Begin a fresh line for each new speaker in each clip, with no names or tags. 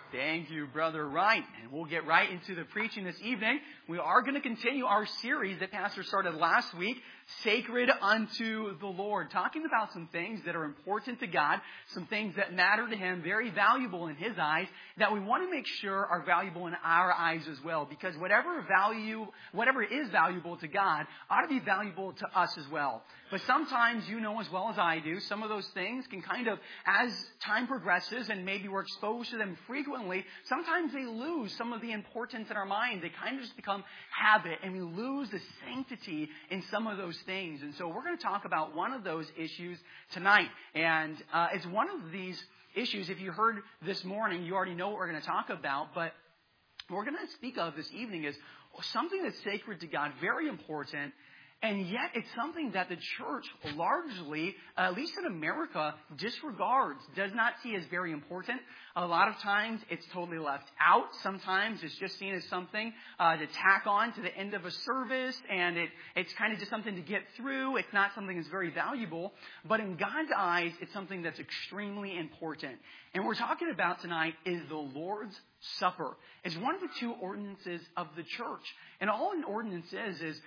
Thank you, Brother Wright. And we'll get right into the preaching this evening. We are going to continue our series that Pastor started last week, Sacred Unto the Lord, talking about some things that are important to God, some things that matter to Him, very valuable in His eyes, that we want to make sure are valuable in our eyes as well. Because whatever is valuable to God ought to be valuable to us as well. But sometimes, you know as well as I do, some of those things can kind of, as time progresses and maybe we're exposed to them frequently, sometimes they lose some of the importance in our mind. They kind of just become habit, and we lose the sanctity in some of those things. And so we're going to talk about one of those issues tonight. And it's one of these issues, if you heard this morning, you already know what we're going to talk about. But what we're going to speak of this evening is something that's sacred to God, very important. And yet it's something that the church largely, at least in America, disregards, does not see as very important. A lot of times it's totally left out. Sometimes it's just seen as something to tack on to the end of a service, and it's kind of just something to get through. It's not something that's very valuable. But in God's eyes, it's something that's extremely important. And what we're talking about tonight is the Lord's Supper. It's one of the two ordinances of the church. And all an ordinance is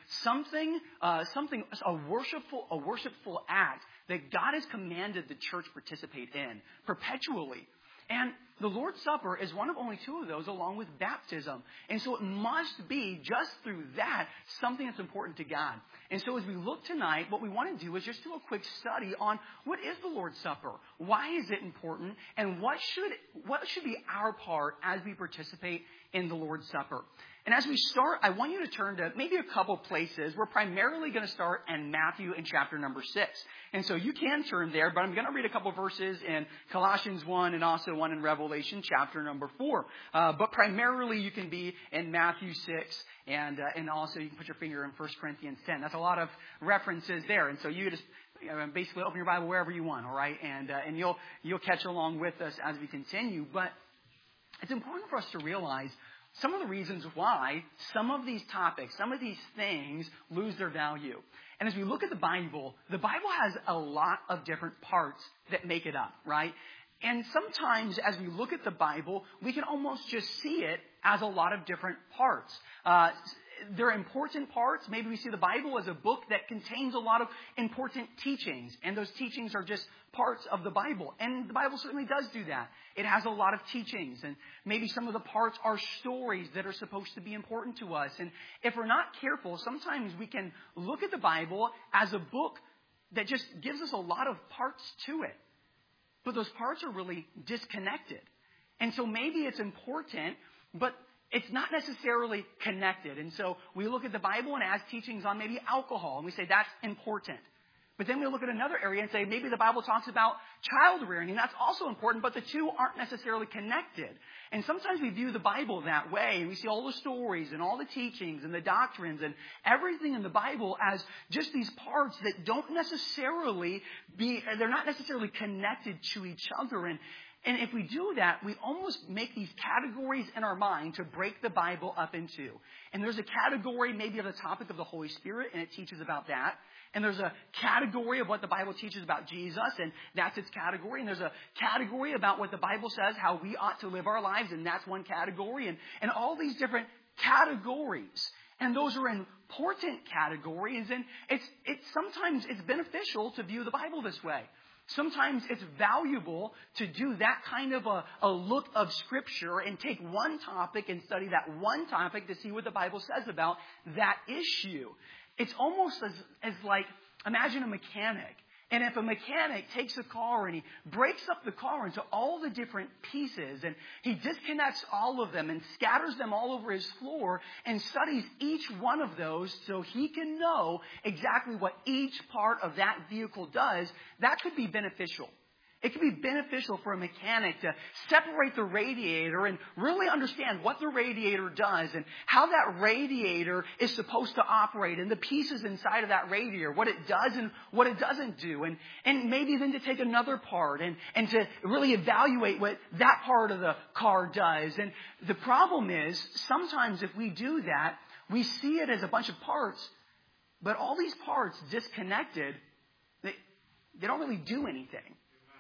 a worshipful act that God has commanded the church participate in perpetually. And the Lord's Supper is one of only two of those, along with baptism. And so it must be, just through that, something that's important to God. And so as we look tonight, what we want to do is just do a quick study on what is the Lord's Supper? Why is it important? And what should be our part as we participate in the Lord's Supper? And as we start, I want you to turn to maybe a couple places. We're primarily going to start in Matthew in chapter number 6. And so you can turn there, but I'm going to read a couple verses in Colossians 1 and also one in Revelation chapter number 4. But primarily you can be in Matthew 6 and also you can put your finger in 1 Corinthians 10. That's a lot of references there. And so you just basically open your Bible wherever you want, all right? And you'll catch along with us as we continue. But it's important for us to realize some of the reasons why some of these topics, some of these things lose their value. And as we look at the Bible has a lot of different parts that make it up, right? And sometimes as we look at the Bible, we can almost just see it as a lot of different parts. They're important parts. Maybe we see the Bible as a book that contains a lot of important teachings. And those teachings are just parts of the Bible. And the Bible certainly does do that. It has a lot of teachings. And maybe some of the parts are stories that are supposed to be important to us. And if we're not careful, sometimes we can look at the Bible as a book that just gives us a lot of parts to it. But those parts are really disconnected. And so maybe it's important, but it's not necessarily connected. And so we look at the Bible and it has teachings on maybe alcohol, and we say that's important. But then we look at another area and say maybe the Bible talks about child rearing, and that's also important, but the two aren't necessarily connected. And sometimes we view the Bible that way, and we see all the stories and all the teachings and the doctrines and everything in the Bible as just these parts that they're not necessarily connected to each other. And if we do that, we almost make these categories in our mind to break the Bible up into. And there's a category maybe of the topic of the Holy Spirit, and it teaches about that. And there's a category of what the Bible teaches about Jesus, and that's its category. And there's a category about what the Bible says, how we ought to live our lives, and that's one category. And all these different categories. And those are important categories, and sometimes it's beneficial to view the Bible this way. Sometimes it's valuable to do that kind of a look of Scripture and take one topic and study that one topic to see what the Bible says about that issue. It's almost as like, imagine a mechanic. And if a mechanic takes a car and he breaks up the car into all the different pieces and he disconnects all of them and scatters them all over his floor and studies each one of those so he can know exactly what each part of that vehicle does, that could be beneficial. It can be beneficial for a mechanic to separate the radiator and really understand what the radiator does and how that radiator is supposed to operate and the pieces inside of that radiator, what it does and what it doesn't do. And maybe then to take another part and to really evaluate what that part of the car does. And the problem is, sometimes if we do that, we see it as a bunch of parts, but all these parts disconnected, they don't really do anything.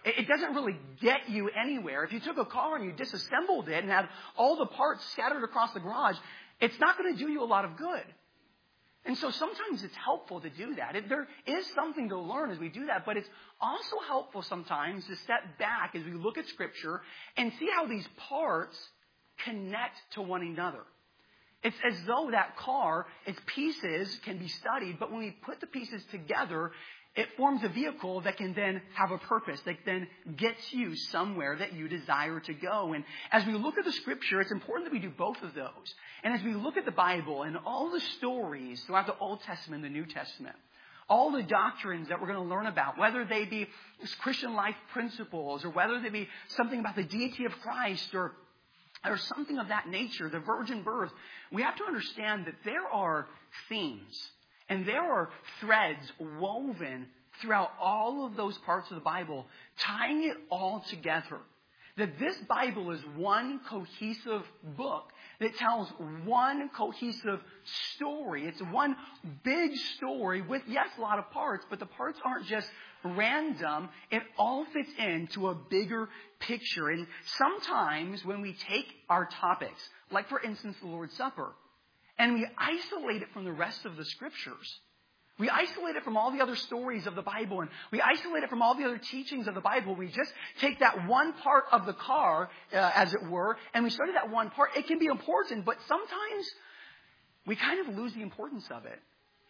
It doesn't really get you anywhere. If you took a car and you disassembled it and had all the parts scattered across the garage, it's not going to do you a lot of good. And so sometimes it's helpful to do that. There is something to learn as we do that, but it's also helpful sometimes to step back as we look at Scripture and see how these parts connect to one another. It's as though that car, its pieces can be studied, but when we put the pieces together, it forms a vehicle that can then have a purpose, that then gets you somewhere that you desire to go. And as we look at the Scripture, it's important that we do both of those. And as we look at the Bible and all the stories throughout the Old Testament and the New Testament, all the doctrines that we're going to learn about, whether they be Christian life principles or whether they be something about the deity of Christ or something of that nature, the virgin birth, we have to understand that there are themes and there are threads woven throughout all of those parts of the Bible, tying it all together. That this Bible is one cohesive book that tells one cohesive story. It's one big story with, yes, a lot of parts, but the parts aren't just random. It all fits into a bigger picture. And sometimes when we take our topics, like for instance the Lord's Supper, and we isolate it from the rest of the Scriptures, we isolate it from all the other stories of the Bible, and we isolate it from all the other teachings of the Bible. We just take that one part of the car, as it were, and we study that one part. It can be important, but sometimes we kind of lose the importance of it.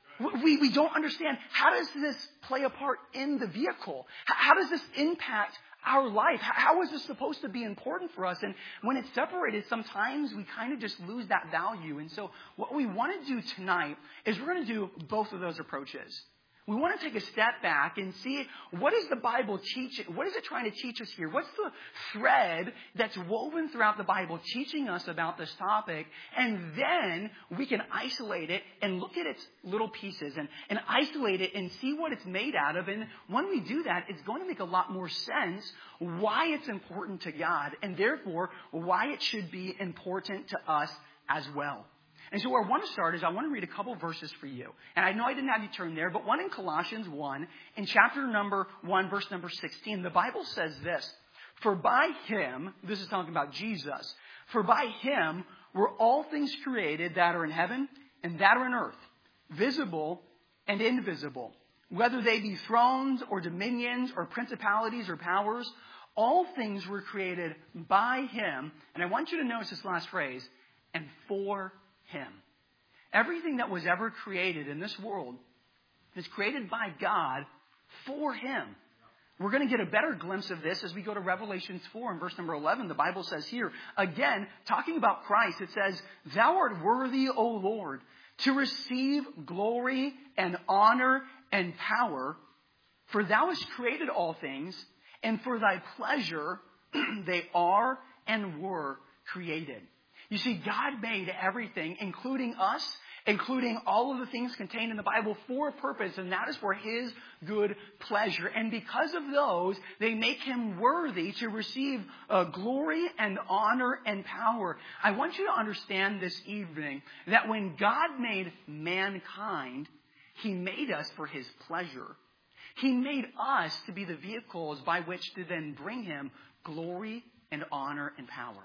We don't understand, how does this play a part in the vehicle? How does this impact our life? How is this supposed to be important for us? And when it's separated, sometimes we kind of just lose that value. And so what we want to do tonight is we're going to do both of those approaches. We want to take a step back and see, what is the Bible teaching? What is it trying to teach us here? What's the thread that's woven throughout the Bible teaching us about this topic? And then we can isolate it and look at its little pieces and isolate it and see what it's made out of. And when we do that, it's going to make a lot more sense why it's important to God and therefore why it should be important to us as well. And so where I want to start is I want to read a couple verses for you. And I know I didn't have you turn there, but one in Colossians 1, in chapter number 1, verse number 16, the Bible says this: "For by Him," this is talking about Jesus, "for by Him were all things created that are in heaven and that are in earth, visible and invisible, whether they be thrones or dominions or principalities or powers, all things were created by Him." And I want you to notice this last phrase, "and for Him." Everything that was ever created in this world is created by God for Him. We're going to get a better glimpse of this as we go to Revelation 4 and verse number 11. The Bible says here, again, talking about Christ, it says, "Thou art worthy, O Lord, to receive glory and honor and power, for Thou hast created all things, and for Thy pleasure they are and were created." You see, God made everything, including us, including all of the things contained in the Bible, for a purpose, and that is for His good pleasure. And because of those, they make Him worthy to receive glory and honor and power. I want you to understand this evening that when God made mankind, He made us for His pleasure. He made us to be the vehicles by which to then bring Him glory and honor and power.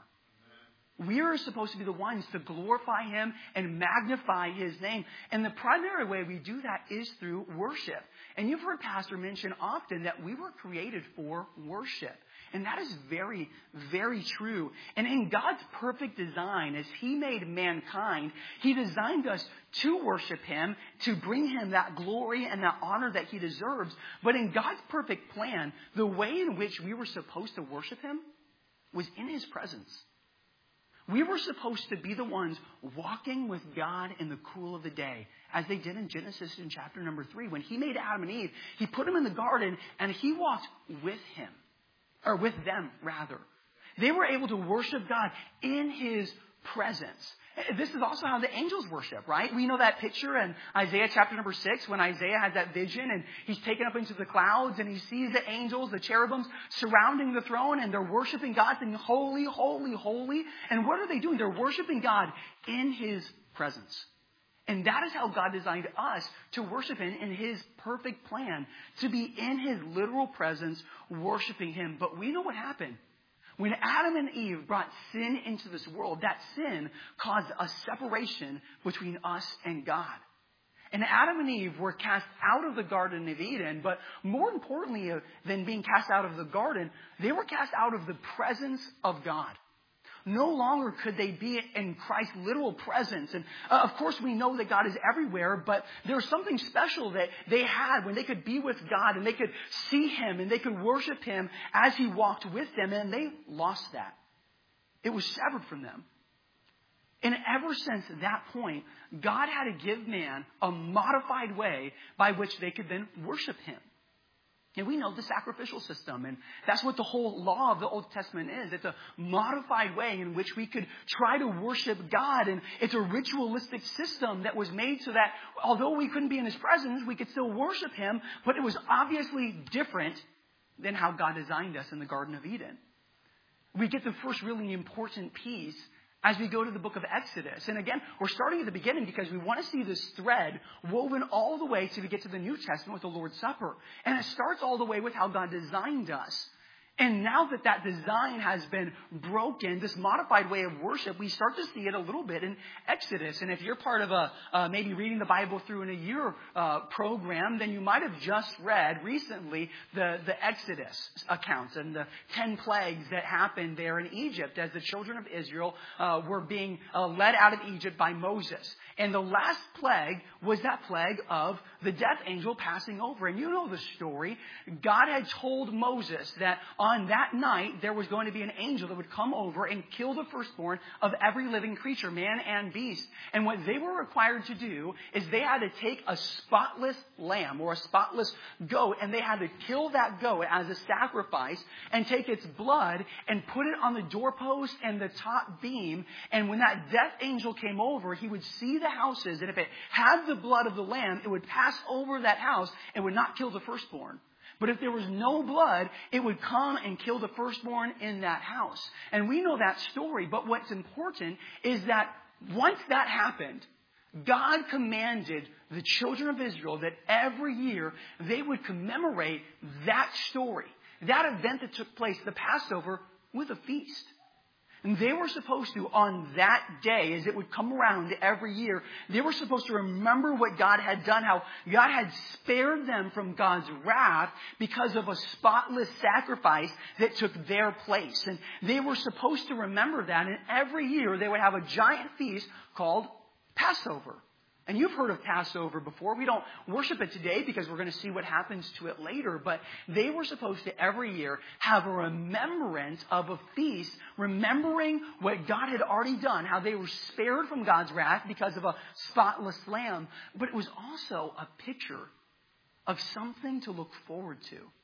We are supposed to be the ones to glorify Him and magnify His name. And the primary way we do that is through worship. And you've heard Pastor mention often that we were created for worship. And that is very, very true. And in God's perfect design, as He made mankind, He designed us to worship Him, to bring Him that glory and that honor that He deserves. But in God's perfect plan, the way in which we were supposed to worship Him was in His presence. We were supposed to be the ones walking with God in the cool of the day, as they did in Genesis in chapter number 3. When He made Adam and Eve, He put them in the garden and He walked with them. They were able to worship God in His presence. This is also how the angels worship, right? We know that picture in Isaiah chapter number 6 when Isaiah had that vision and he's taken up into the clouds and he sees the angels, the cherubims surrounding the throne, and they're worshiping God, saying, "Holy, holy, holy." And what are they doing? They're worshiping God in His presence. And that is how God designed us to worship Him in His perfect plan, to be in His literal presence, worshiping Him. But we know what happened. When Adam and Eve brought sin into this world, that sin caused a separation between us and God. And Adam and Eve were cast out of the Garden of Eden, but more importantly than being cast out of the garden, they were cast out of the presence of God. No longer could they be in Christ's literal presence. And of course we know that God is everywhere, but there was something special that they had when they could be with God and they could see Him and they could worship Him as He walked with them, and they lost that. It was severed from them. And ever since that point, God had to give man a modified way by which they could then worship Him. And we know the sacrificial system, and that's what the whole law of the Old Testament is. It's a modified way in which we could try to worship God, and it's a ritualistic system that was made so that although we couldn't be in His presence, we could still worship Him, but it was obviously different than how God designed us in the Garden of Eden. We get the first really important piece as we go to the book of Exodus. And again, we're starting at the beginning because we want to see this thread woven all the way till we get to the New Testament with the Lord's Supper. And it starts all the way with how God designed us. And now that that design has been broken, this modified way of worship, we start to see it a little bit in Exodus. And if you're part of a maybe reading the Bible through in a year program, then you might have just read recently the Exodus accounts and the 10 plagues that happened there in Egypt as the children of Israel were being led out of Egypt by Moses. And the last plague was that plague of the death angel passing over. And you know the story. God had told Moses that on that night there was going to be an angel that would come over and kill the firstborn of every living creature, man and beast. And what they were required to do is they had to take a spotless lamb or a spotless goat, and they had to kill that goat as a sacrifice and take its blood and put it on the doorpost and the top beam. And when that death angel came over, he would see the houses, and if it had the blood of the lamb, it would pass over that house and would not kill the firstborn. But if there was no blood, it would come and kill the firstborn in that house. And we know that story, but what's important is that once that happened, God commanded the children of Israel that every year they would commemorate that story, that event that took place, the Passover, with a feast. And they were supposed to, on that day, as it would come around every year, they were supposed to remember what God had done, how God had spared them from God's wrath because of a spotless sacrifice that took their place. And they were supposed to remember that, and every year they would have a giant feast called Passover. And you've heard of Passover before. We don't worship it today because we're going to see what happens to it later. But they were supposed to every year have a remembrance of a feast, remembering what God had already done, how they were spared from God's wrath because of a spotless lamb. But it was also a picture of something to look forward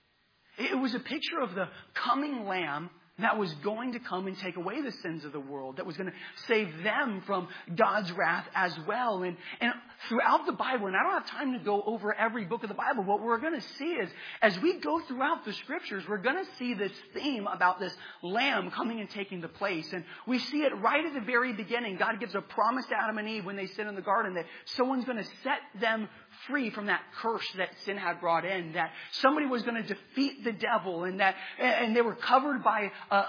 to. It was a picture of the coming lamb that was going to come and take away the sins of the world, that was going to save them from God's wrath as well. And throughout the Bible, and I don't have time to go over every book of the Bible, what we're going to see is, as we go throughout the Scriptures, we're going to see this theme about this lamb coming and taking the place. And we see it right at the very beginning. God gives a promise to Adam and Eve when they sin in the garden that someone's going to set them free from that curse that sin had brought in, that somebody was going to defeat the devil, and they were covered by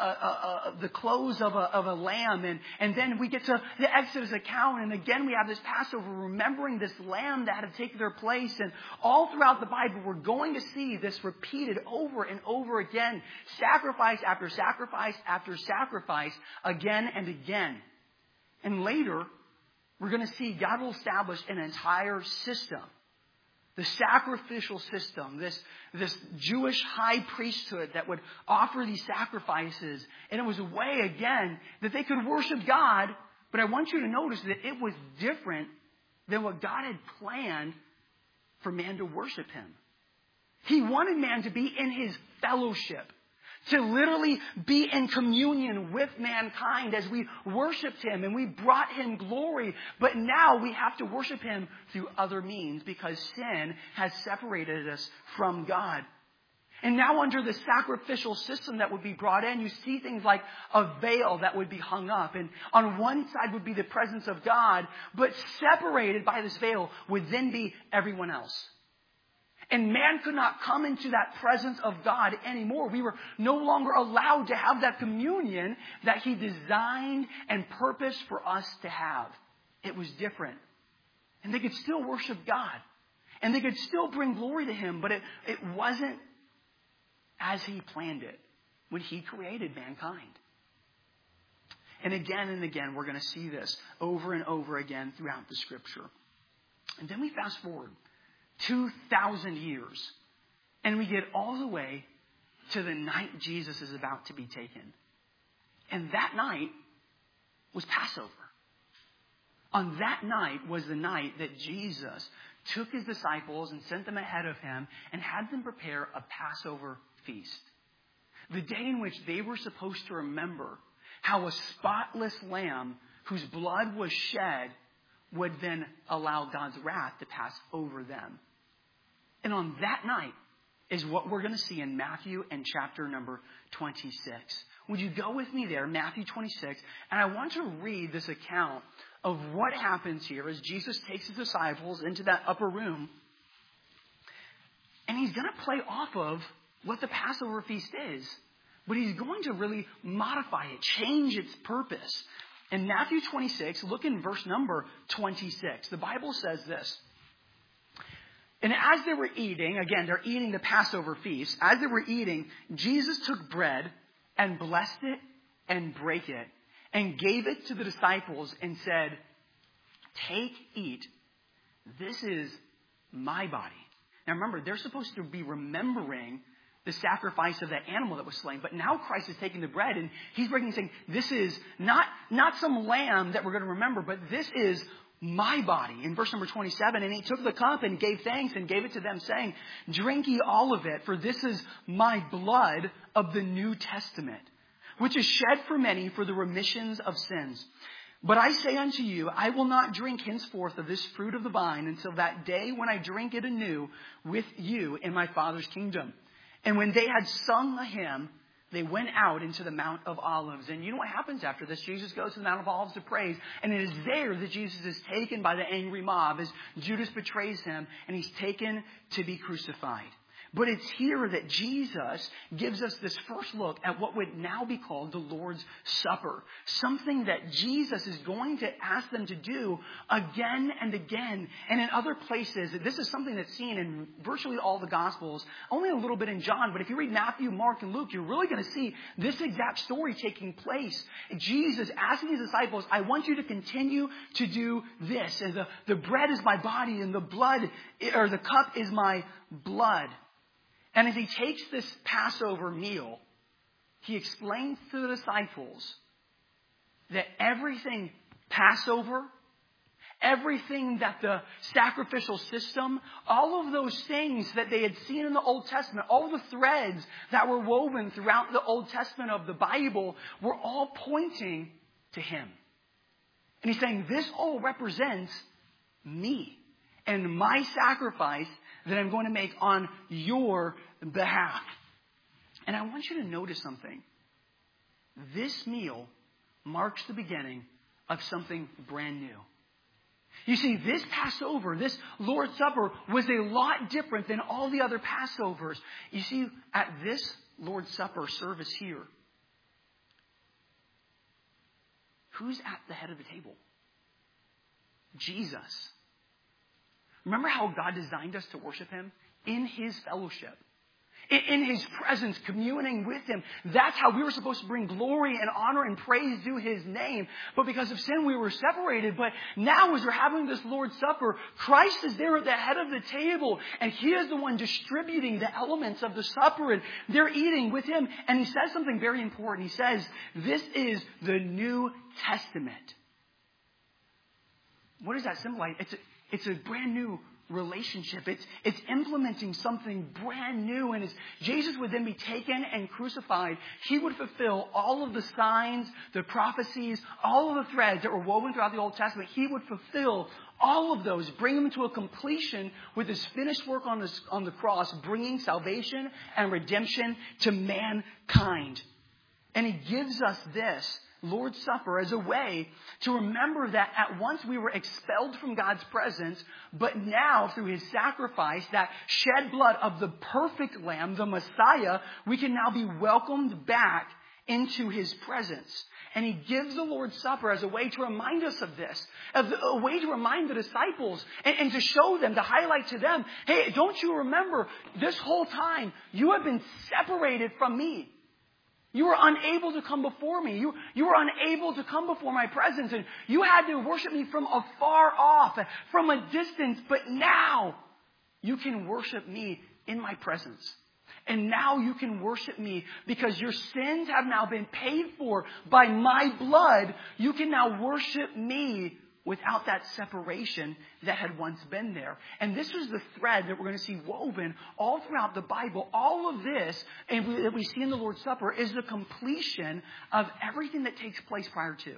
the clothes of a lamb. And then we get to the Exodus account, and again we have this Passover, remembering this lamb that had taken their place. And all throughout the Bible we're going to see this repeated over and over again, sacrifice after sacrifice after sacrifice, again and again. And later we're going to see God will establish an entire system, the sacrificial system, this Jewish high priesthood that would offer these sacrifices. And it was a way, again, that they could worship God. But I want you to notice that it was different than what God had planned for man to worship Him. He wanted man to be in His fellowship, to literally be in communion with mankind as we worshiped Him and we brought Him glory. But now we have to worship Him through other means because sin has separated us from God. And now under the sacrificial system that would be brought in, you see things like a veil that would be hung up. And on one side would be the presence of God, but separated by this veil would then be everyone else. And man could not come into that presence of God anymore. We were no longer allowed to have that communion that He designed and purposed for us to have. It was different. And they could still worship God. And they could still bring glory to Him, but it wasn't as He planned it when He created mankind. And again, we're going to see this over and over again throughout the Scripture. And then we fast forward 2,000 years, and we get all the way to the night Jesus is about to be taken. And that night was Passover. On that night was the night that Jesus took His disciples and sent them ahead of Him and had them prepare a Passover feast. The day in which they were supposed to remember how a spotless lamb whose blood was shed would then allow God's wrath to pass over them. And on that night is what we're going to see in Matthew and chapter number 26. Would you go with me there, Matthew 26? And I want to read this account of what happens here as Jesus takes His disciples into that upper room. And He's going to play off of what the Passover feast is. But He's going to really modify it, change its purpose. In Matthew 26, look in verse number 26. The Bible says this. And as they were eating, again, they're eating the Passover feast. As they were eating, Jesus took bread and blessed it and brake it and gave it to the disciples and said, "Take, eat. This is my body." Now remember, they're supposed to be remembering the sacrifice of that animal that was slain. But now Christ is taking the bread and He's breaking and saying, this is not some lamb that we're going to remember, but this is my body. In verse number 27, and He took the cup and gave thanks and gave it to them, saying, "Drink ye all of it, for this is my blood of the New Testament, which is shed for many for the remissions of sins. But I say unto you, I will not drink henceforth of this fruit of the vine until that day when I drink it anew with you in my Father's kingdom." And when they had sung a hymn, they went out into the Mount of Olives. And you know what happens after this? Jesus goes to the Mount of Olives to praise. And it is there that Jesus is taken by the angry mob as Judas betrays Him. And He's taken to be crucified. But it's here that Jesus gives us this first look at what would now be called the Lord's Supper. Something that Jesus is going to ask them to do again and again. And in other places, this is something that's seen in virtually all the Gospels, only a little bit in John. But if you read Matthew, Mark, and Luke, you're really going to see this exact story taking place. Jesus asking His disciples, "I want you to continue to do this. And the bread is my body and the blood, or the cup is my blood." And as He takes this Passover meal, He explains to the disciples that everything Passover, everything that the sacrificial system, all of those things that they had seen in the Old Testament, all the threads that were woven throughout the Old Testament of the Bible were all pointing to Him. And He's saying, this all represents me and my sacrifice that I'm going to make on your behalf. And I want you to notice something. This meal marks the beginning of something brand new. You see, this Passover, this Lord's Supper, was a lot different than all the other Passovers. You see, at this Lord's Supper service here, who's at the head of the table? Jesus. Remember how God designed us to worship Him? In His fellowship. In His presence, communing with Him. That's how we were supposed to bring glory and honor and praise to His name. But because of sin, we were separated. But now as we're having this Lord's Supper, Christ is there at the head of the table. And He is the one distributing the elements of the supper. And they're eating with Him. And He says something very important. He says, this is the New Testament. What does that symbolize? It's a brand new relationship. It's implementing something brand new. And as Jesus would then be taken and crucified, he would fulfill all of the signs, the prophecies, all of the threads that were woven throughout the Old Testament. He would fulfill all of those, bring them to a completion with his finished work on the cross, bringing salvation and redemption to mankind. And he gives us this Lord's Supper as a way to remember that at once we were expelled from God's presence, but now through his sacrifice, that shed blood of the perfect Lamb, the Messiah, we can now be welcomed back into his presence. And he gives the Lord's Supper as a way to remind us of this, a way to remind the disciples and to show them, to highlight to them, hey, don't you remember this whole time you have been separated from me. You were unable to come before me. You were unable to come before my presence. And you had to worship me from afar off, from a distance. But now you can worship me in my presence. And now you can worship me because your sins have now been paid for by my blood. You can now worship me without that separation that had once been there. And this is the thread that we're going to see woven all throughout the Bible. All of this, and that we see in the Lord's Supper, is the completion of everything that takes place prior to.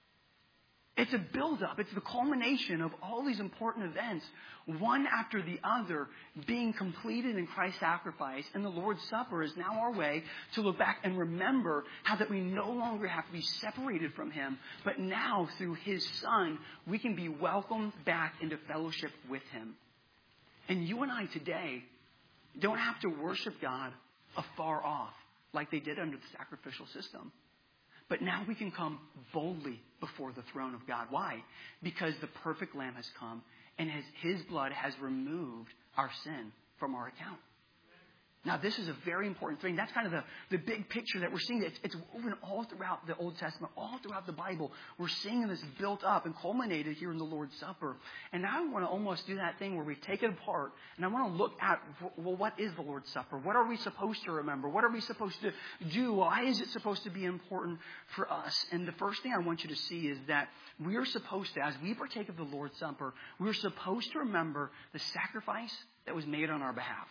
It's a build-up. It's the culmination of all these important events, one after the other, being completed in Christ's sacrifice. And the Lord's Supper is now our way to look back and remember how that we no longer have to be separated from him, but now through his Son, we can be welcomed back into fellowship with him. And you and I today don't have to worship God afar off like they did under the sacrificial system. But now we can come boldly before the throne of God. Why? Because the perfect Lamb has come and his blood has removed our sin from our account. Now, this is a very important thing. That's kind of the big picture that we're seeing. It's woven all throughout the Old Testament, all throughout the Bible. We're seeing this built up and culminated here in the Lord's Supper. And now I want to almost do that thing where we take it apart, and I want to look at, well, what is the Lord's Supper? What are we supposed to remember? What are we supposed to do? Why is it supposed to be important for us? And the first thing I want you to see is that we are supposed to, as we partake of the Lord's Supper, we're supposed to remember the sacrifice that was made on our behalf.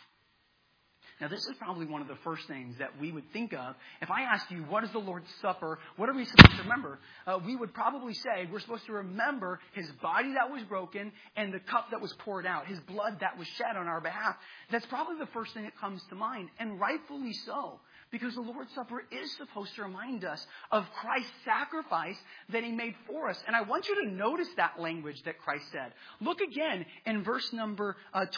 Now, this is probably one of the first things that we would think of. If I asked you, what is the Lord's Supper? What are we supposed to remember? We would probably say we're supposed to remember his body that was broken and the cup that was poured out, his blood that was shed on our behalf. That's probably the first thing that comes to mind, and rightfully so, because the Lord's Supper is supposed to remind us of Christ's sacrifice that he made for us. And I want you to notice that language that Christ said. Look again in verse number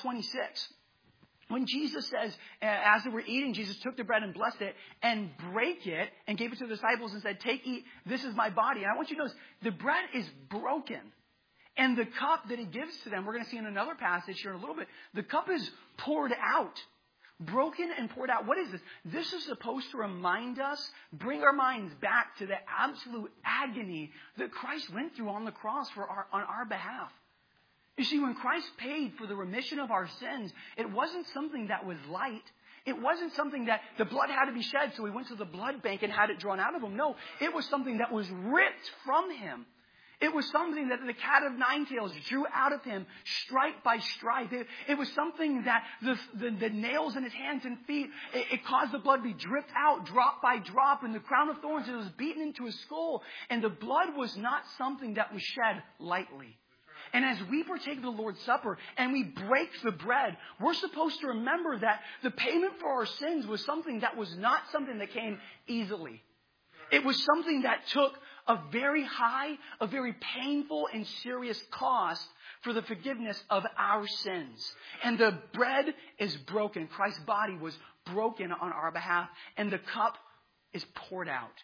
26. When Jesus says, as they were eating, Jesus took the bread and blessed it and brake it and gave it to the disciples and said, take, eat, this is my body. And I want you to notice, the bread is broken. And the cup that he gives to them, we're going to see in another passage here in a little bit, the cup is poured out. Broken and poured out. What is this? This is supposed to remind us, bring our minds back to the absolute agony that Christ went through on the cross on our behalf. You see, when Christ paid for the remission of our sins, it wasn't something that was light. It wasn't something that the blood had to be shed, so he went to the blood bank and had it drawn out of him. No, it was something that was ripped from him. It was something that the cat of nine tails drew out of him, stripe by stripe. It was something that the nails in his hands and feet, it caused the blood to be dripped out drop by drop. And the crown of thorns, it was beaten into his skull. And the blood was not something that was shed lightly. And as we partake of the Lord's Supper and we break the bread, we're supposed to remember that the payment for our sins was something that was not something that came easily. It was something that took a very high, a very painful and serious cost for the forgiveness of our sins. And the bread is broken. Christ's body was broken on our behalf, and the cup is poured out.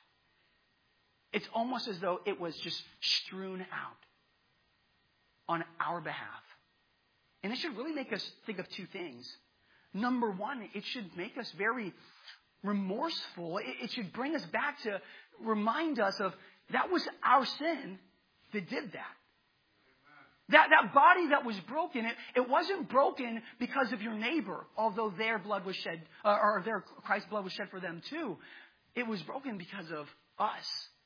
It's almost as though it was just strewn out on our behalf. And it should really make us think of two things. Number one, it should make us very remorseful. It should bring us back to remind us of that was our sin that did that. That body that was broken, it wasn't broken because of your neighbor, although their blood was shed, or Christ's blood was shed for them too. It was broken because of us.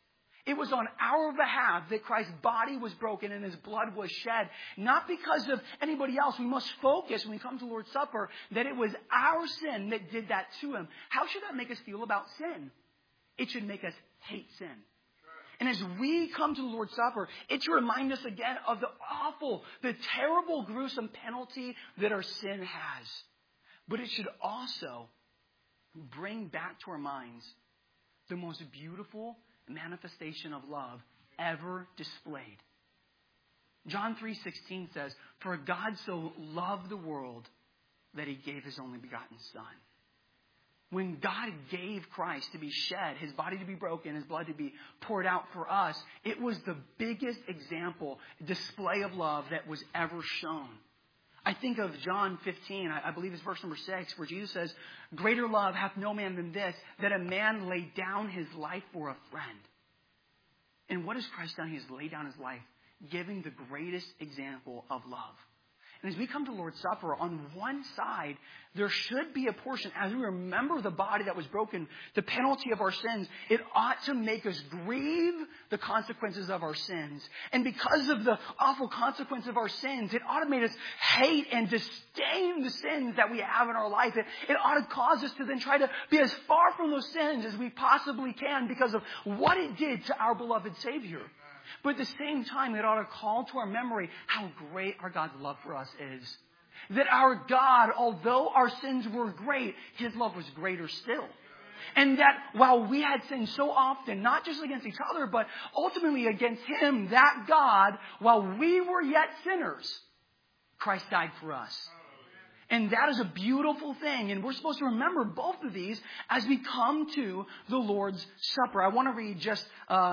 It was on our behalf that Christ's body was broken and his blood was shed. Not because of anybody else. We must focus when we come to Lord's Supper that it was our sin that did that to him. How should that make us feel about sin? It should make us hate sin. And as we come to the Lord's Supper, it should remind us again of the awful, the terrible, gruesome penalty that our sin has. But it should also bring back to our minds the most beautiful manifestation of love ever displayed. John 3:16 says, "For God so loved the world that he gave his only begotten Son." When God gave Christ to be shed, his body to be broken, his blood to be poured out for us, it was the biggest example, display of love that was ever shown. I think of John 15, I believe it's verse number 6, where Jesus says, "Greater love hath no man than this, that a man lay down his life for a friend." And what has Christ done? He has laid down his life, giving the greatest example of love. And as we come to Lord's Supper, on one side, there should be a portion, as we remember the body that was broken, the penalty of our sins, it ought to make us grieve the consequences of our sins. And because of the awful consequence of our sins, it ought to make us hate and disdain the sins that we have in our life. It ought to cause us to then try to be as far from those sins as we possibly can because of what it did to our beloved Savior. But at the same time, it ought to call to our memory how great our God's love for us is. That our God, although our sins were great, his love was greater still. And that while we had sinned so often, not just against each other, but ultimately against him, that God, while we were yet sinners, Christ died for us. And that is a beautiful thing. And we're supposed to remember both of these as we come to the Lord's Supper. I want to read just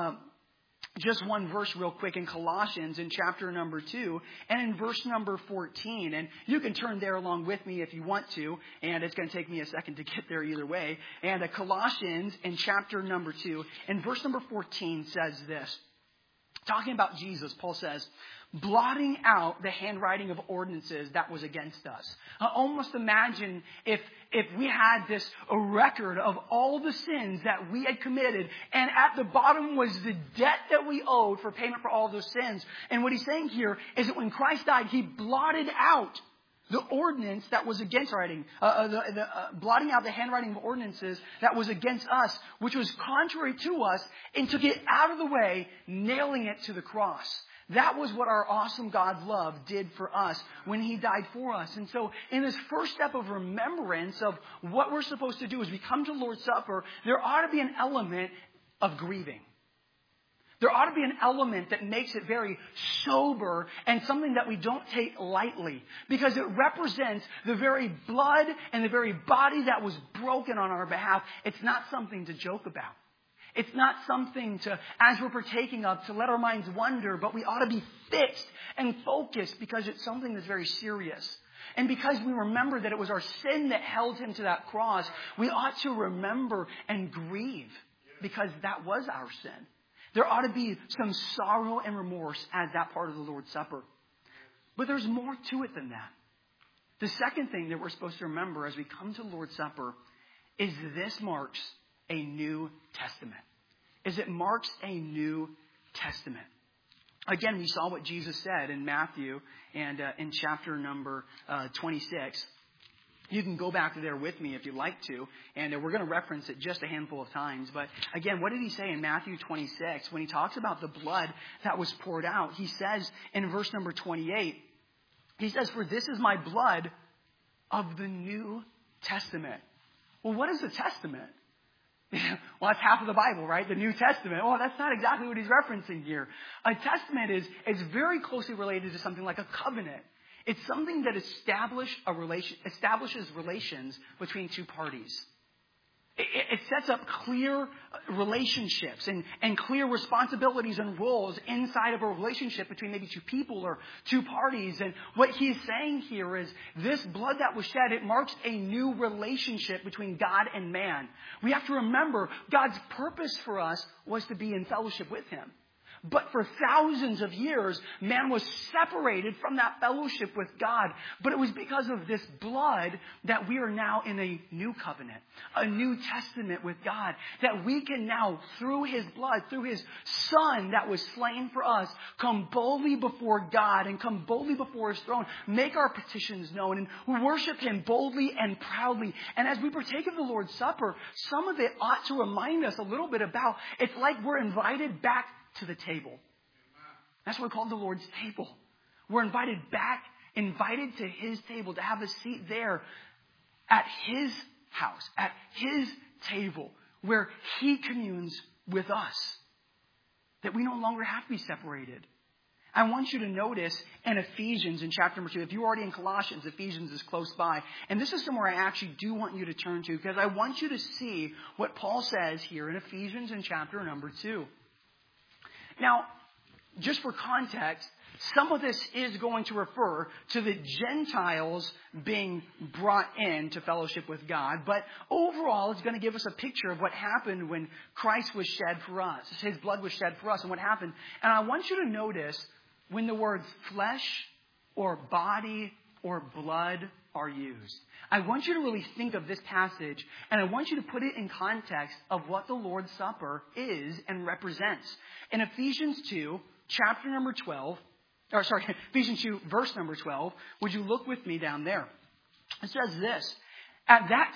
one verse real quick in Colossians in chapter number 2 and in verse number 14. And you can turn there along with me if you want to. And it's going to take me a second to get there either way. And Colossians in chapter number 2 and verse number 14 says this. Talking about Jesus, Paul says, blotting out the handwriting of ordinances that was against us. Almost imagine if we had a record of all the sins that we had committed, and at the bottom was the debt that we owed for payment for all those sins. And what he's saying here is that when Christ died, he blotted out the ordinance that was against writing, blotting out the handwriting of ordinances that was against us, which was contrary to us, and took it out of the way, nailing it to the cross. That was what our awesome God's love did for us when he died for us. And so in this first step of remembrance of what we're supposed to do as we come to Lord's Supper, there ought to be an element of grieving. There ought to be an element that makes it very sober and something that we don't take lightly, because it represents the very blood and the very body that was broken on our behalf. It's not something to joke about. It's not something to, as we're partaking of, to let our minds wander, but we ought to be fixed and focused because it's something that's very serious. And because we remember that it was our sin that held him to that cross, we ought to remember and grieve because that was our sin. There ought to be some sorrow and remorse as that part of the Lord's Supper. But there's more to it than that. The second thing that we're supposed to remember as we come to the Lord's Supper is this marks a New Testament. It marks a New Testament. Again, we saw what Jesus said in Matthew and in chapter number 26. You can go back there with me if you'd like to, and we're going to reference it just a handful of times. But again, what did he say in Matthew 26? When he talks about the blood that was poured out, he says in verse number 28, he says, "For this is my blood of the New Testament." Well, what is a testament? Well, that's half of the Bible, right? The New Testament. Well, that's not exactly what he's referencing here. A testament is very closely related to something like a covenant. It's something that establishes relations between two parties. It sets up clear relationships and clear responsibilities and roles inside of a relationship between maybe two people or two parties. And what he's saying here is this blood that was shed, it marks a new relationship between God and man. We have to remember God's purpose for us was to be in fellowship with him. But for thousands of years, man was separated from that fellowship with God. But it was because of this blood that we are now in a new covenant, a new testament with God. That we can now, through His blood, through His Son that was slain for us, come boldly before God and come boldly before His throne, make our petitions known, and worship Him boldly and proudly. And as we partake of the Lord's Supper, some of it ought to remind us a little bit about, it's like we're invited back to the table. That's what we call the Lord's table. We're invited back, invited to His table, to have a seat there at His house, at His table, where He communes with us. That we no longer have to be separated. I want you to notice in Ephesians in chapter number 2, if you're already in Colossians, Ephesians is close by. And this is somewhere I actually do want you to turn to, because I want you to see what Paul says here in Ephesians in chapter number 2. Now, just for context, some of this is going to refer to the Gentiles being brought in to fellowship with God. But overall, it's going to give us a picture of what happened when Christ was shed for us. His blood was shed for us and what happened. And I want you to notice when the words flesh or body or blood are used. I want you to really think of this passage, and I want you to put it in context of what the Lord's Supper is and represents. In Ephesians 2, chapter number 12, Ephesians 2, verse number 12, would you look with me down there? It says this, that at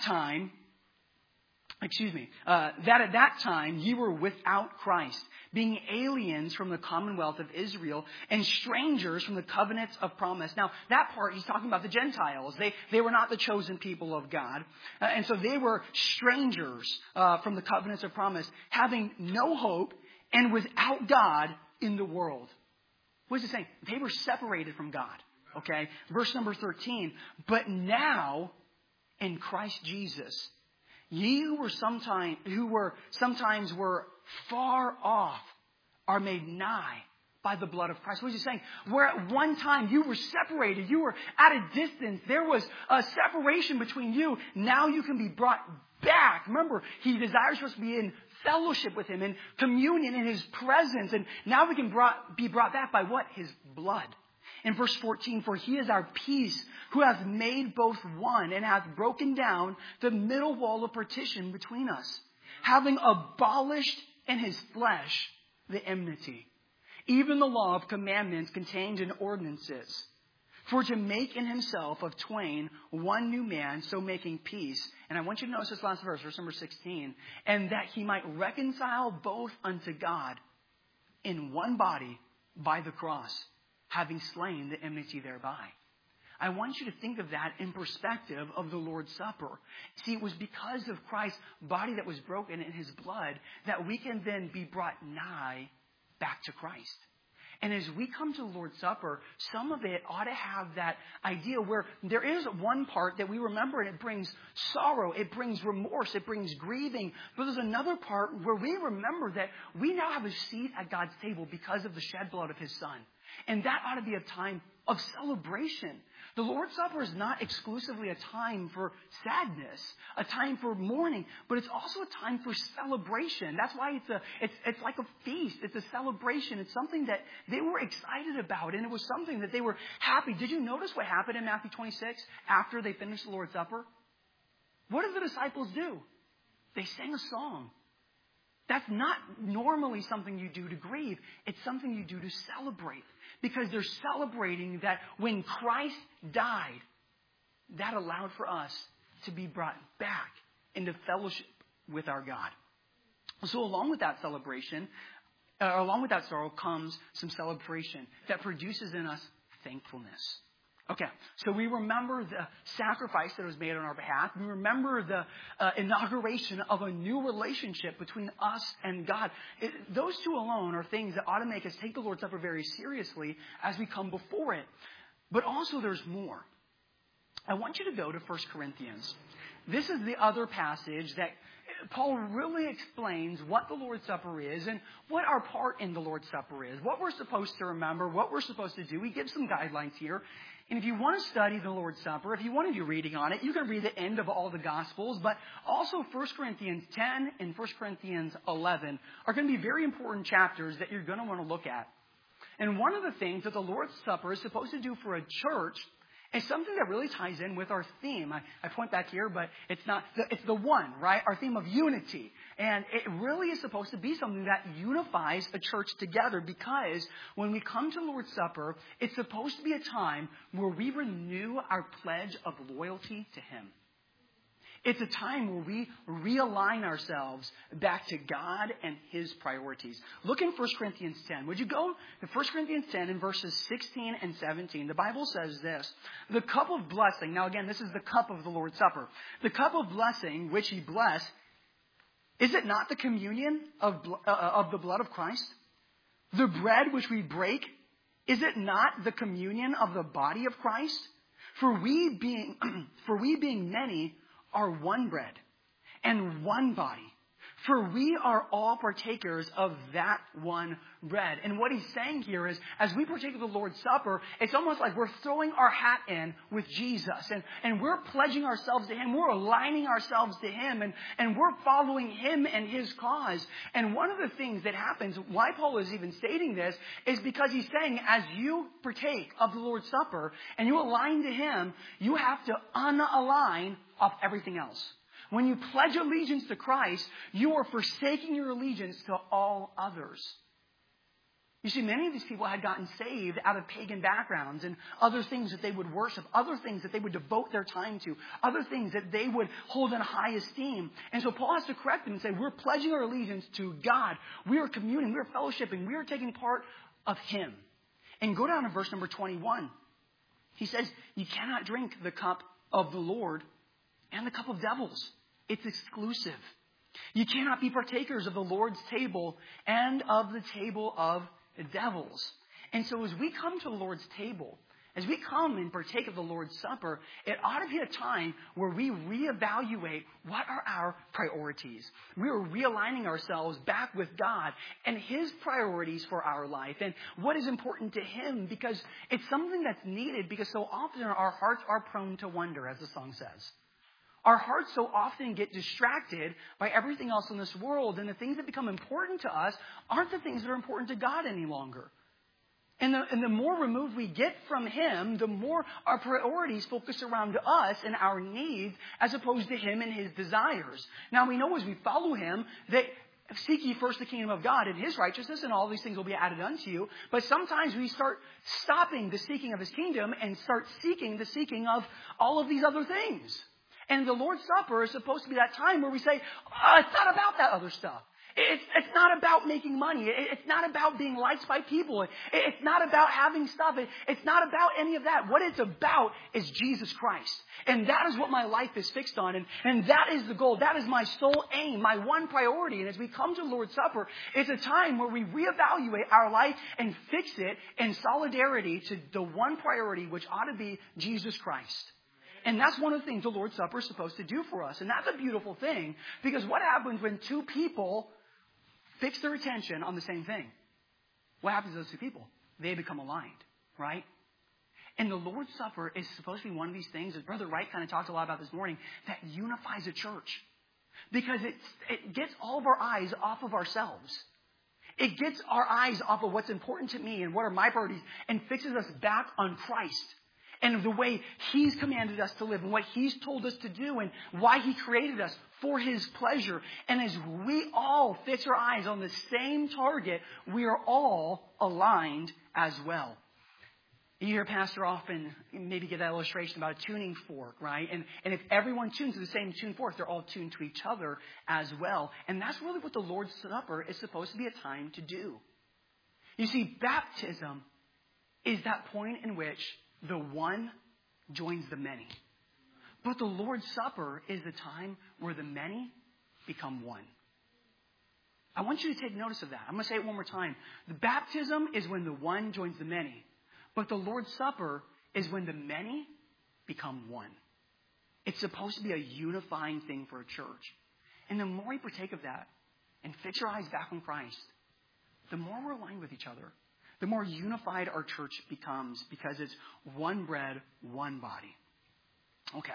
that time ye were without Christ, being aliens from the commonwealth of Israel and strangers from the covenants of promise. Now, that part, he's talking about the Gentiles. They were not the chosen people of God. And so they were strangers from the covenants of promise, having no hope and without God in the world. What is it saying? They were separated from God. Okay? Verse number 13. But now, in Christ Jesus, ye who were sometimes far off are made nigh by the blood of Christ. What is he saying? Where at one time you were separated, you were at a distance, there was a separation between you. Now you can be brought back. Remember, He desires for us to be in fellowship with Him, in communion, in His presence. And now we can be brought back by what? His blood. In verse 14, for He is our peace, who hath made both one, and hath broken down the middle wall of partition between us, having abolished in His flesh the enmity, even the law of commandments contained in ordinances, for to make in Himself of twain one new man, so making peace. And I want you to notice this last verse number 16, and that He might reconcile both unto God in one body by the cross, having slain the enmity thereby. I want you to think of that in perspective of the Lord's Supper. See, it was because of Christ's body that was broken in His blood that we can then be brought nigh back to Christ. And as we come to the Lord's Supper, some of it ought to have that idea where there is one part that we remember, and it brings sorrow, it brings remorse, it brings grieving. But there's another part where we remember that we now have a seat at God's table because of the shed blood of His Son. And that ought to be a time of celebration. The Lord's Supper is not exclusively a time for sadness, a time for mourning, but it's also a time for celebration. That's why it's like a feast. It's a celebration. It's something that they were excited about, and it was something that they were happy. Did you notice what happened in Matthew 26 after they finished the Lord's Supper? What did the disciples do? They sang a song. That's not normally something you do to grieve. It's something you do to celebrate. Because they're celebrating that when Christ died, that allowed for us to be brought back into fellowship with our God. So along with that celebration, along with that sorrow comes some celebration that produces in us thankfulness. Okay, so we remember the sacrifice that was made on our behalf. We remember the inauguration of a new relationship between us and God. Those two alone are things that ought to make us take the Lord's Supper very seriously as we come before it. But also there's more. I want you to go to 1 Corinthians. This is the other passage that Paul really explains what the Lord's Supper is and what our part in the Lord's Supper is, what we're supposed to remember, what we're supposed to do. He gives some guidelines here. And if you want to study the Lord's Supper, if you want to do reading on it, you can read the end of all the Gospels. But also 1 Corinthians 10 and 1 Corinthians 11 are going to be very important chapters that you're going to want to look at. And one of the things that the Lord's Supper is supposed to do for a church is something that really ties in with our theme. I point back here, but it's not. It's the one, right? Our theme of unity. And it really is supposed to be something that unifies a church together, because when we come to Lord's Supper, it's supposed to be a time where we renew our pledge of loyalty to Him. It's a time where we realign ourselves back to God and His priorities. Look in 1 Corinthians 10. Would you go to 1 Corinthians 10 in verses 16 and 17? The Bible says this: the cup of blessing. Now again, this is the cup of the Lord's Supper. The cup of blessing which He blessed, is it not the communion of the blood of Christ? The bread which we break, is it not the communion of the body of Christ? For we being many are one bread and one body. For we are all partakers of that one bread. And what he's saying here is, as we partake of the Lord's Supper, it's almost like we're throwing our hat in with Jesus. And we're pledging ourselves to Him. We're aligning ourselves to Him. And we're following Him and His cause. And one of the things that happens, why Paul is even stating this, is because he's saying, as you partake of the Lord's Supper and you align to Him, you have to unalign off everything else. When you pledge allegiance to Christ, you are forsaking your allegiance to all others. You see, many of these people had gotten saved out of pagan backgrounds and other things that they would worship, other things that they would devote their time to, other things that they would hold in high esteem. And so Paul has to correct them and say, we're pledging our allegiance to God. We are communing, we are fellowshipping, we are taking part of Him. And go down to verse number 21. He says, you cannot drink the cup of the Lord and the cup of devils. It's exclusive. You cannot be partakers of the Lord's table and of the table of the devils. And so as we come to the Lord's table, as we come and partake of the Lord's Supper, it ought to be a time where we reevaluate what are our priorities. We are realigning ourselves back with God and His priorities for our life and what is important to Him, because it's something that's needed, because so often our hearts are prone to wonder, as the song says. Our hearts so often get distracted by everything else in this world, and the things that become important to us aren't the things that are important to God any longer. And the more removed we get from Him, the more our priorities focus around us and our needs as opposed to Him and His desires. Now we know as we follow Him that seek ye first the kingdom of God and His righteousness, and all these things will be added unto you. But sometimes we start stopping the seeking of His kingdom and start seeking the seeking of all of these other things. And the Lord's Supper is supposed to be that time where we say, it's not about that other stuff. It's not about making money. It's not about being liked by people. It's not about having stuff. It's not about any of that. What it's about is Jesus Christ. And that is what my life is fixed on. And that is the goal. That is my sole aim, my one priority. And as we come to the Lord's Supper, it's a time where we reevaluate our life and fix it in solidarity to the one priority, which ought to be Jesus Christ. And that's one of the things the Lord's Supper is supposed to do for us. And that's a beautiful thing, because what happens when two people fix their attention on the same thing? What happens to those two people? They become aligned, right? And the Lord's Supper is supposed to be one of these things, as Brother Wright kind of talked a lot about this morning, that unifies a church. Because it gets all of our eyes off of ourselves. It gets our eyes off of what's important to me and what are my priorities, and fixes us back on Christ. And the way He's commanded us to live and what He's told us to do and why He created us for His pleasure. And as we all fix our eyes on the same target, we are all aligned as well. You hear Pastor often maybe give that illustration about a tuning fork, right? And if everyone tunes to the same tune fork, they're all tuned to each other as well. And that's really what the Lord's Supper is supposed to be a time to do. You see, baptism is that point in which the one joins the many. But the Lord's Supper is the time where the many become one. I want you to take notice of that. I'm going to say it one more time. The baptism is when the one joins the many. But the Lord's Supper is when the many become one. It's supposed to be a unifying thing for a church. And the more we partake of that and fix our eyes back on Christ, the more we're aligned with each other, the more unified our church becomes because it's one bread, one body. Okay.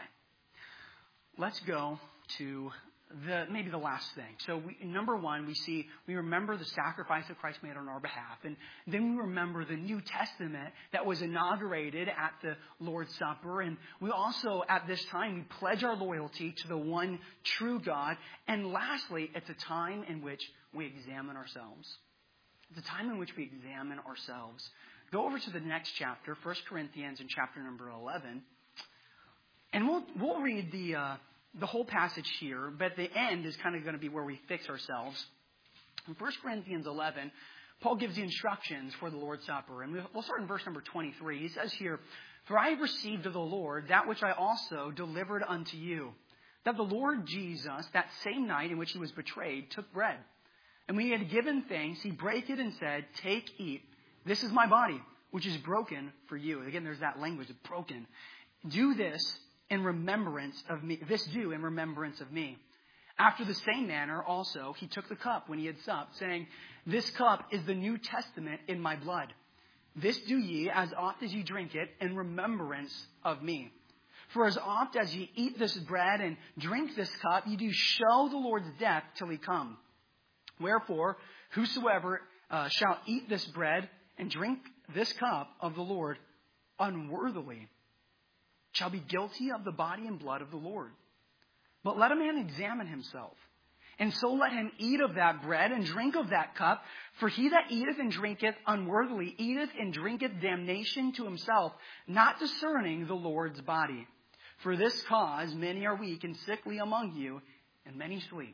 Let's go to maybe the last thing. So number one, we remember the sacrifice that Christ made on our behalf. And then we remember the New Testament that was inaugurated at the Lord's Supper. And we also, at this time, we pledge our loyalty to the one true God. And lastly, it's a time in which we examine ourselves. It's a time in which we examine ourselves. Go over to the next chapter, 1 Corinthians in chapter number 11. And we'll read the whole passage here, but the end is kind of going to be where we fix ourselves. In 1 Corinthians 11, Paul gives the instructions for the Lord's Supper. And we'll start in verse number 23. He says here, "For I have received of the Lord that which I also delivered unto you, that the Lord Jesus, that same night in which he was betrayed, took bread. And when he had given thanks, he brake it and said, 'Take, eat. This is my body, which is broken for you.'" Again, there's that language of broken. "Do this in remembrance of me. This do in remembrance of me. After the same manner also, he took the cup when he had supped, saying, 'This cup is the New Testament in my blood. This do ye as oft as ye drink it in remembrance of me. For as oft as ye eat this bread and drink this cup, ye do show the Lord's death till he come. Wherefore, whosoever shall eat this bread and drink this cup of the Lord unworthily shall be guilty of the body and blood of the Lord. But let a man examine himself, and so let him eat of that bread and drink of that cup. For he that eateth and drinketh unworthily eateth and drinketh damnation to himself, not discerning the Lord's body. For this cause many are weak and sickly among you, and many sleep."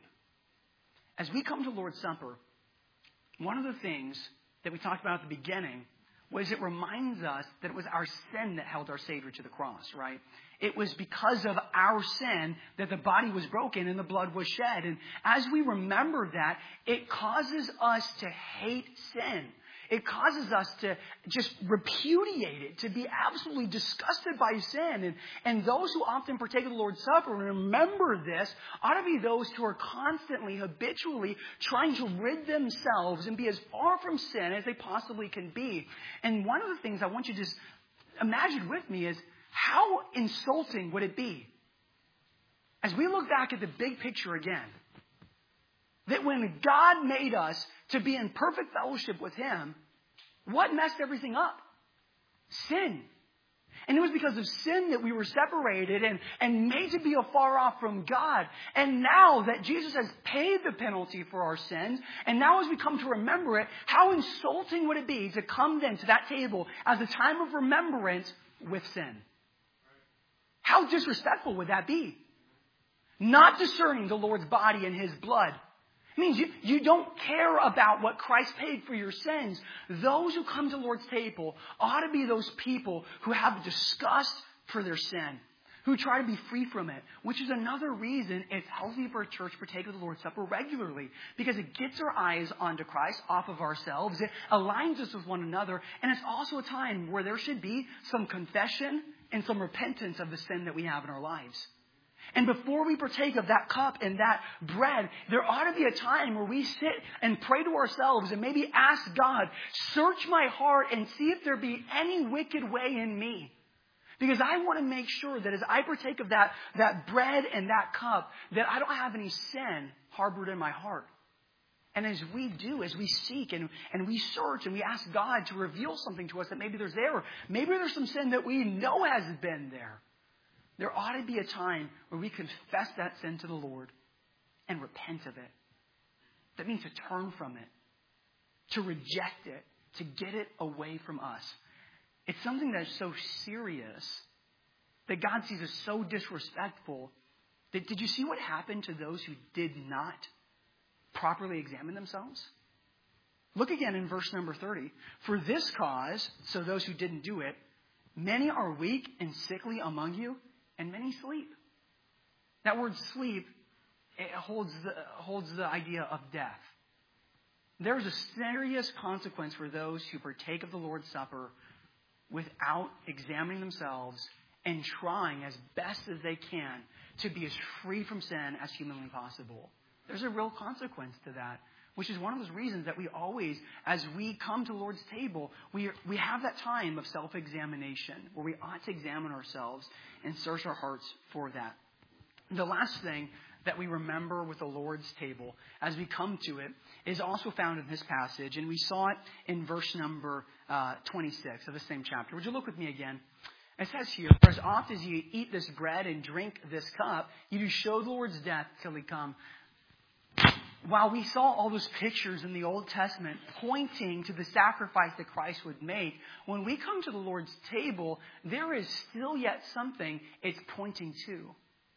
As we come to Lord's Supper, one of the things that we talked about at the beginning was it reminds us that it was our sin that held our Savior to the cross, right? It was because of our sin that the body was broken and the blood was shed. And as we remember that, it causes us to hate sin. It causes us to just repudiate it, to be absolutely disgusted by sin. And those who often partake of the Lord's Supper and remember this ought to be those who are constantly, habitually trying to rid themselves and be as far from sin as they possibly can be. And one of the things I want you to just imagine with me is, how insulting would it be, as we look back at the big picture again, that when God made us to be in perfect fellowship with him, what messed everything up? Sin. And it was because of sin that we were separated and made to be afar off from God. And now that Jesus has paid the penalty for our sins, and now as we come to remember it, how insulting would it be to come then to that table as a time of remembrance with sin? How disrespectful would that be? Not discerning the Lord's body and his blood. It means you don't care about what Christ paid for your sins. Those who come to the Lord's table ought to be those people who have disgust for their sin, who try to be free from it, which is another reason it's healthy for a church to partake of the Lord's Supper regularly, because it gets our eyes onto Christ, off of ourselves. It aligns us with one another, and it's also a time where there should be some confession and some repentance of the sin that we have in our lives. And before we partake of that cup and that bread, there ought to be a time where we sit and pray to ourselves and maybe ask God, search my heart and see if there be any wicked way in me. Because I want to make sure that as I partake of that bread and that cup, that I don't have any sin harbored in my heart. And as we do, as we seek and we search and we ask God to reveal something to us that maybe there's there, maybe there's some sin that we know has been there. There ought to be a time where we confess that sin to the Lord and repent of it. That means to turn from it, to reject it, to get it away from us. It's something that is so serious that God sees as so disrespectful. Did you see what happened to those who did not properly examine themselves? Look again in verse number 30. For this cause, so those who didn't do it, many are weak and sickly among you, and many sleep. That word sleep, it holds the idea of death. There's a serious consequence for those who partake of the Lord's Supper without examining themselves and trying as best as they can to be as free from sin as humanly possible. There's a real consequence to that, which is one of those reasons that we always, as we come to the Lord's table, we have that time of self-examination where we ought to examine ourselves and search our hearts for that. The last thing that we remember with the Lord's table as we come to it is also found in this passage, and we saw it in verse number 26 of the same chapter. Would you look with me again? It says here, "For as oft as you eat this bread and drink this cup, you do show the Lord's death till he come." While we saw all those pictures in the Old Testament pointing to the sacrifice that Christ would make, when we come to the Lord's table, there is still yet something it's pointing to.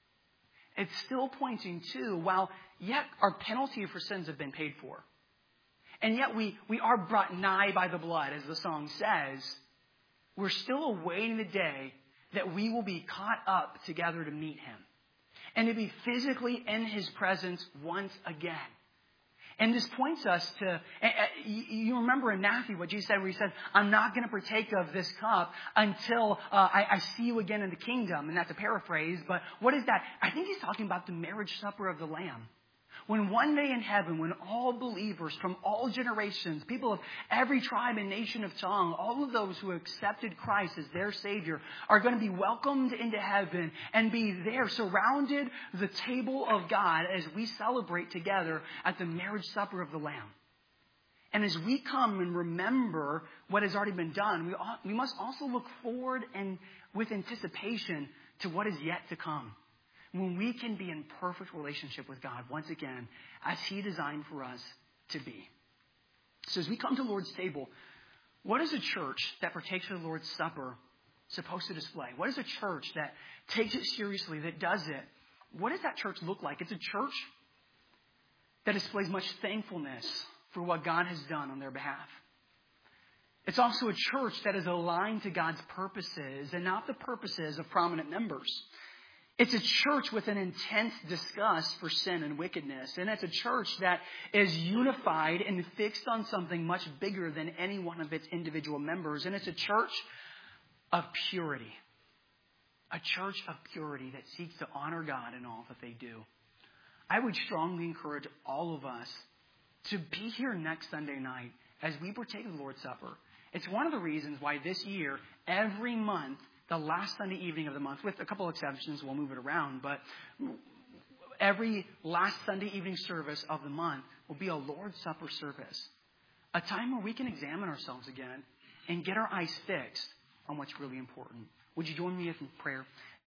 It's still pointing to, while yet our penalty for sins have been paid for. And yet we are brought nigh by the blood, as the song says. We're still awaiting the day that we will be caught up together to meet him. And to be physically in his presence once again. And this points us to, you remember in Matthew what Jesus said, where he said, "I'm not going to partake of this cup until I see you again in the kingdom." And that's a paraphrase, but what is that? I think he's talking about the marriage supper of the Lamb. When one day in heaven, when all believers from all generations, people of every tribe and nation of tongue, all of those who accepted Christ as their Savior are going to be welcomed into heaven and be there surrounded the table of God as we celebrate together at the marriage supper of the Lamb. And as we come and remember what has already been done, we must also look forward and with anticipation to what is yet to come. When we can be in perfect relationship with God once again, as he designed for us to be. So as we come to the Lord's table, what is a church that partakes of the Lord's Supper supposed to display? What is a church that takes it seriously, that does it? What does that church look like? It's a church that displays much thankfulness for what God has done on their behalf. It's also a church that is aligned to God's purposes and not the purposes of prominent members. It's a church with an intense disgust for sin and wickedness. And it's a church that is unified and fixed on something much bigger than any one of its individual members. And it's a church of purity. A church of purity that seeks to honor God in all that they do. I would strongly encourage all of us to be here next Sunday night as we partake of the Lord's Supper. It's one of the reasons why this year, every month, the last Sunday evening of the month, with a couple of exceptions, we'll move it around, but every last Sunday evening service of the month will be a Lord's Supper service. A time where we can examine ourselves again and get our eyes fixed on what's really important. Would you join me in prayer?